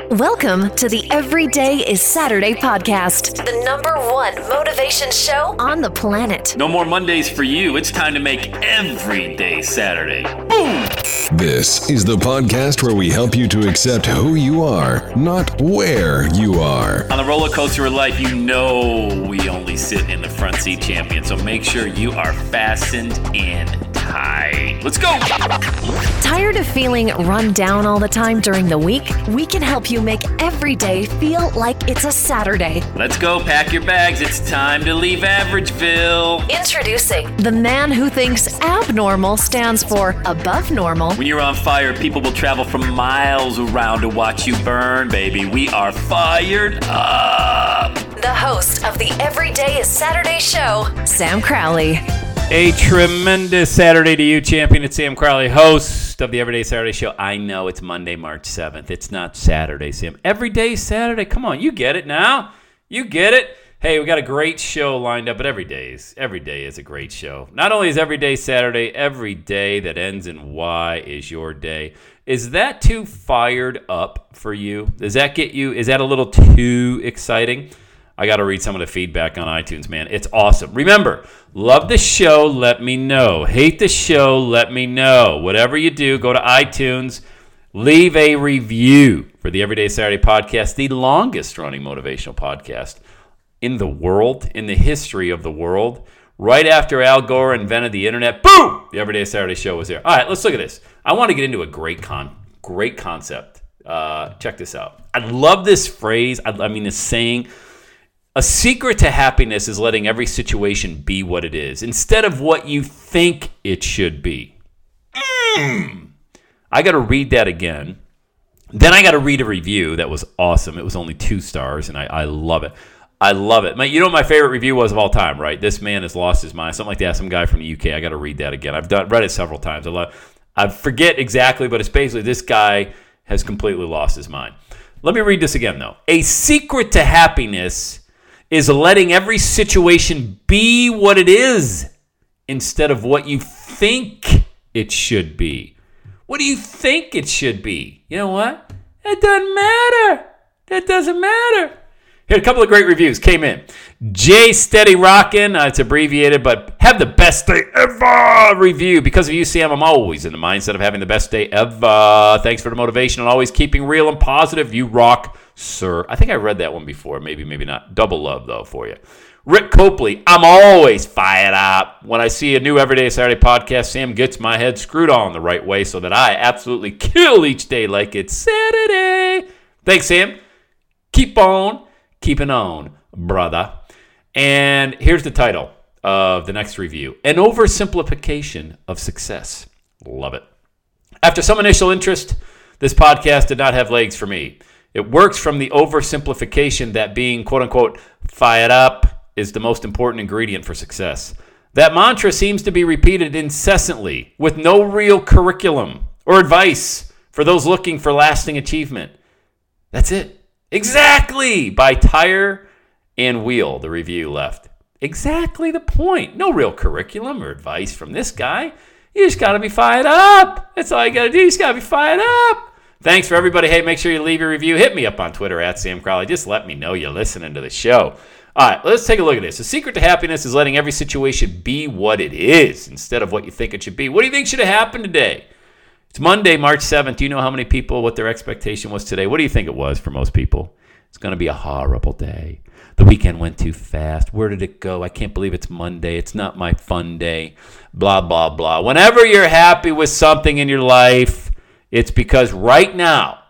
Welcome to the Everyday is Saturday podcast, the #1 motivation show on the planet. No more Mondays for you. It's time to make every day Saturday. Boom! This is the podcast where we help you to accept who you are, not where you are. On the roller coaster of life, you know we only sit in the front seat, champion. So make sure you are fastened and tight. Let's go! Tired of feeling run down all the time during the week? We can help you make every day feel like it's a Saturday. Let's go, pack your bags. It's time to leave Averageville. Introducing the man who thinks abnormal stands for above normal. When you're on fire, people will travel from miles around to watch you burn, baby. We are fired up. The host of the Everyday is Saturday show, Sam Crowley. A tremendous Saturday to you, champion. It's Sam Crowley, host of the Everyday Saturday Show. I know it's Monday, March 7th. It's not Saturday, Sam. Every day Saturday. Come on, you get it now. You get it. Hey, we got a great show lined up, but every day is a great show. Not only is every day Saturday, every day that ends in Y is your day. Is that too fired up for you? Does that get you? Is that a little too exciting? I got to read some of the feedback on iTunes, man. It's awesome. Remember, love the show, let me know. Hate the show, let me know. Whatever you do, go to iTunes, leave a review for the Everyday Saturday podcast, the longest running motivational podcast in the world, in the history of the world. Right after Al Gore invented the internet, boom, the Everyday Saturday Show was there. All right, let's look at this. I want to get into a great concept. Check this out. I love this phrase. I mean, this saying. A secret to happiness is letting every situation be what it is, instead of what you think it should be. I got to read that again. Then I got to read a review that was awesome. It was only 2 stars, and I love it. I love it. You know what my favorite review was of all time, right? This man has lost his mind. Something like that. Some guy from the UK. I got to read that again. I've read it several times. I forget exactly, but it's basically this guy has completely lost his mind. Let me read this again, though. A secret to happiness is letting every situation be what it is instead of what you think it should be. What do you think it should be? You know what? It doesn't matter. That doesn't matter. Here, a couple of great reviews came in. J Steady Rockin', it's abbreviated, but have the best day ever review. Because of you, Sam, I'm always in the mindset of having the best day ever. Thanks for the motivation and always keeping real and positive. You rock, sir. I think I read that one before. Maybe not. Double love, though, for you. Rick Copley, I'm always fired up. When I see a new Everyday Saturday podcast, Sam gets my head screwed on the right way so that I absolutely kill each day like it's Saturday. Thanks, Sam. Keep on keeping on, brother. And here's the title of the next review. An oversimplification of success. Love it. After some initial interest, this podcast did not have legs for me. It works from the oversimplification that being, quote-unquote, fired up is the most important ingredient for success. That mantra seems to be repeated incessantly with no real curriculum or advice for those looking for lasting achievement. That's it. Exactly! By Tire and Wheel, the review left. Exactly the point. No real curriculum or advice from this guy. You just got to be fired up. That's all you got to do. You just got to be fired up. Thanks for everybody. Hey, make sure you leave your review. Hit me up on Twitter at Sam Crowley. Just let me know you're listening to the show. All right, let's take a look at this. The secret to happiness is letting every situation be what it is instead of what you think it should be. What do you think should have happened today? It's Monday, March 7th. Do you know how many people, what their expectation was today? What do you think it was for most people? It's going to be a horrible day. The weekend went too fast. Where did it go? I can't believe it's Monday. It's not my fun day. Blah, blah, blah. Whenever you're happy with something in your life, it's because right now,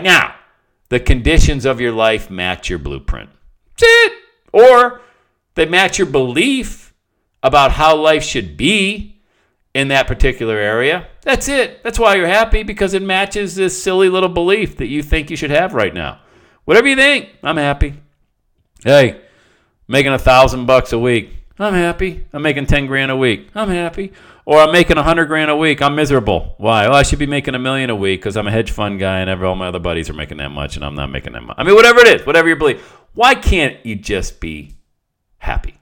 the conditions of your life match your blueprint. That's it. Or they match your belief about how life should be in that particular area. That's it. That's why you're happy, because it matches this silly little belief that you think you should have right now. Whatever you think, I'm happy. Hey, making $1,000 a week. I'm happy. I'm making 10 grand a week. I'm happy. Or I'm making 100 grand a week. I'm miserable. Why? Well, I should be making $1 million a week because I'm a hedge fund guy and all my other buddies are making that much and I'm not making that much. I mean, whatever it is, whatever you believe. Why can't you just be happy?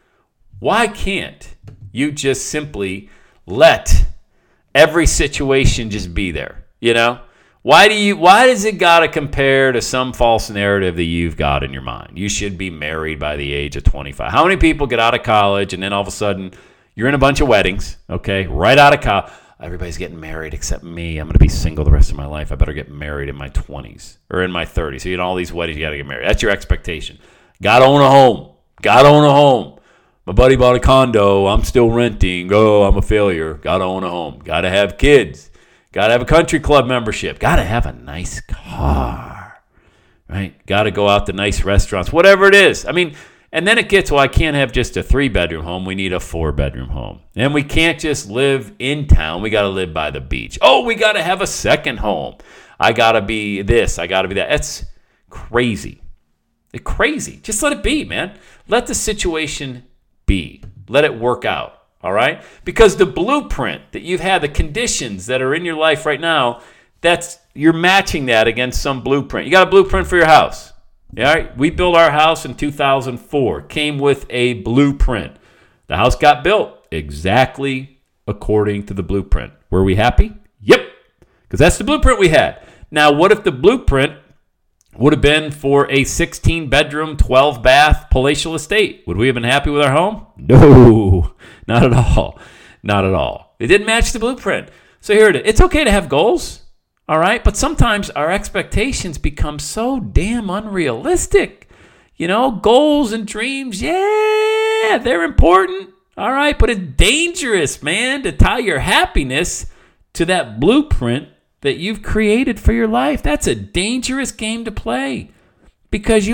Why can't you just simply let every situation just be there? You know? Why does it got to compare to some false narrative that you've got in your mind? You should be married by the age of 25. How many people get out of college and then all of a sudden you're in a bunch of weddings, okay, right out of college. Everybody's getting married except me. I'm going to be single the rest of my life. I better get married in my 20s or in my 30s. So, all these weddings, you got to get married. That's your expectation. Got to own a home. Got to own a home. My buddy bought a condo. I'm still renting. Oh, I'm a failure. Got to own a home. Got to have kids. Got to have a country club membership. Got to have a nice car, right? Got to go out to nice restaurants, whatever it is. I mean, and then it gets, well, I can't have just a 3-bedroom home. We need a 4-bedroom home. And we can't just live in town. We got to live by the beach. Oh, we got to have a second home. I got to be this. I got to be that. That's crazy. It's crazy. Just let it be, man. Let the situation be. Let it work out. All right? Because the blueprint that you've had, the conditions that are in your life right now, you're matching that against some blueprint. You got a blueprint for your house. All right? We built our house in 2004. Came with a blueprint. The house got built exactly according to the blueprint. Were we happy? Yep. Because that's the blueprint we had. Now, what if the blueprint would have been for a 16-bedroom, 12-bath palatial estate? Would we have been happy with our home? No, not at all. Not at all. It didn't match the blueprint. So here it is. It's okay to have goals, all right? But sometimes our expectations become so damn unrealistic. Goals and dreams, yeah, they're important, all right? But it's dangerous, man, to tie your happiness to that blueprint that you've created for your life. That's a dangerous game to play because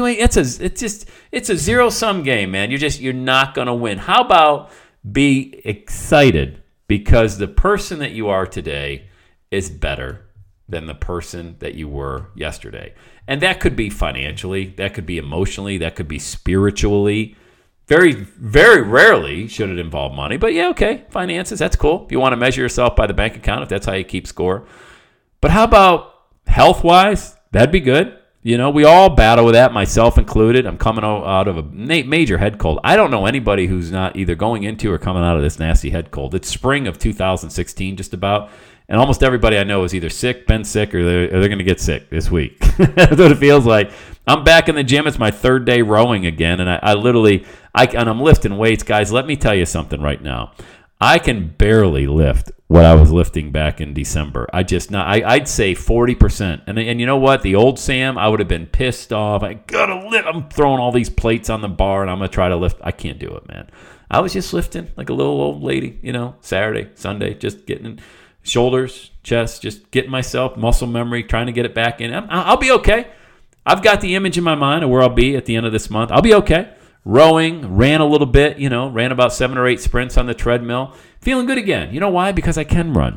it's a zero-sum game, man. You're not going to win. How about be excited because the person that you are today is better than the person that you were yesterday. And that could be financially, that could be emotionally, that could be spiritually. Very, very rarely should it involve money, but yeah, okay, finances, that's cool. If you want to measure yourself by the bank account, if that's how you keep score. But how about health-wise? That'd be good. We all battle with that, myself included. I'm coming out of a major head cold. I don't know anybody who's not either going into or coming out of this nasty head cold. It's spring of 2016 just about, and almost everybody I know is either sick, been sick, or they're going to get sick this week. That's what it feels like. I'm back in the gym. It's my 3rd day rowing again, and I'm lifting weights. Guys, let me tell you something right now. I can barely lift what I was lifting back in December. I'd say 40%. And you know what? The old Sam, I would have been pissed off. I gotta lift. I'm throwing all these plates on the bar and I'm gonna try to lift. I can't do it, man. I was just lifting like a little old lady, Saturday, Sunday, just getting shoulders, chest, just getting myself muscle memory, trying to get it back in. I'll be okay. I've got the image in my mind of where I'll be at the end of this month. I'll be okay. Rowing, ran a little bit, ran about 7 or 8 sprints on the treadmill. Feeling good again. You know why? Because I can run.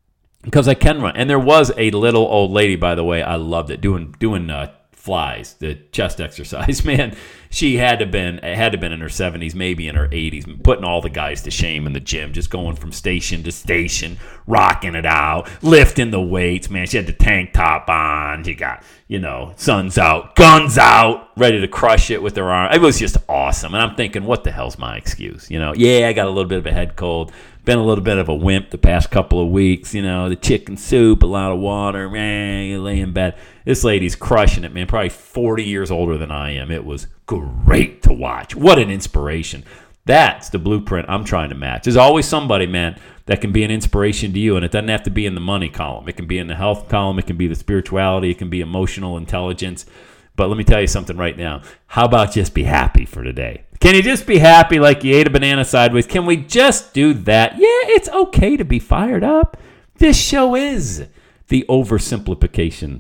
And there was a little old lady, by the way, I loved it, doing flies, the chest exercise. Man, she had to have been in her 70s, maybe in her 80s, putting all the guys to shame in the gym, just going from station to station, rocking it out, lifting the weights. Man, she had the tank top on. She got, sun's out, guns out, ready to crush it with her arm. It was just awesome. And I'm thinking, what the hell's my excuse? Yeah, I got a little bit of a head cold. Been a little bit of a wimp the past couple of weeks. The chicken soup, a lot of water, man, you lay in bed. This lady's crushing it, man. Probably 40 years older than I am. It was great to watch. What an inspiration. That's the blueprint I'm trying to match. There's always somebody, man, that can be an inspiration to you, and it doesn't have to be in the money column. It can be in the health column. It can be the spirituality. It can be emotional intelligence. But let me tell you something right now. How about just be happy for today? Can you just be happy like you ate a banana sideways? Can we just do that? Yeah, it's okay to be fired up. This show is the oversimplification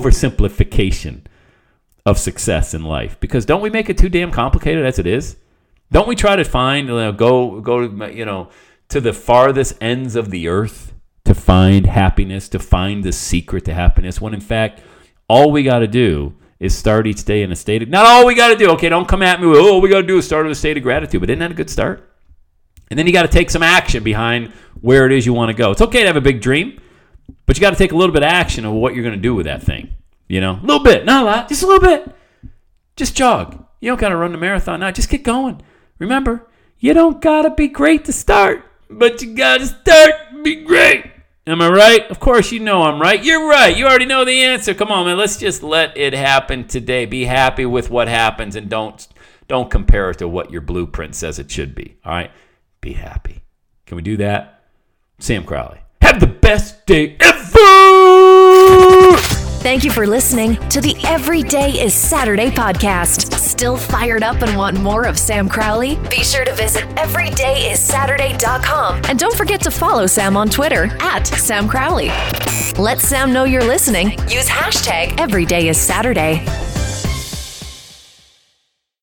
of success in life. Because don't we make it too damn complicated as it is? Don't we try to find, go to the farthest ends of the earth to find happiness, to find the secret to happiness, when in fact, all we got to do is start each day in a state of, not all we got to do, okay, don't come at me with, all we got to do is start with a state of gratitude, but isn't that a good start? And then you got to take some action behind where it is you want to go. It's okay to have a big dream, but you got to take a little bit of action of what you're going to do with that thing. A little bit, not a lot, just a little bit. Just jog. You don't got to run the marathon now. Just get going. Remember, you don't got to be great to start, but you got to start and be great. Am I right? Of course you know I'm right. You're right. You already know the answer. Come on, man. Let's just let it happen today. Be happy with what happens and don't compare it to what your blueprint says it should be. All right? Be happy. Can we do that? Sam Crowley. Have the best day ever! Thank you for listening to the Every Day is Saturday podcast. Still fired up and want more of Sam Crowley? Be sure to visit everydayissaturday.com. And don't forget to follow Sam on Twitter @Sam Crowley. Let Sam know you're listening. Use hashtag EverydayIsSaturday.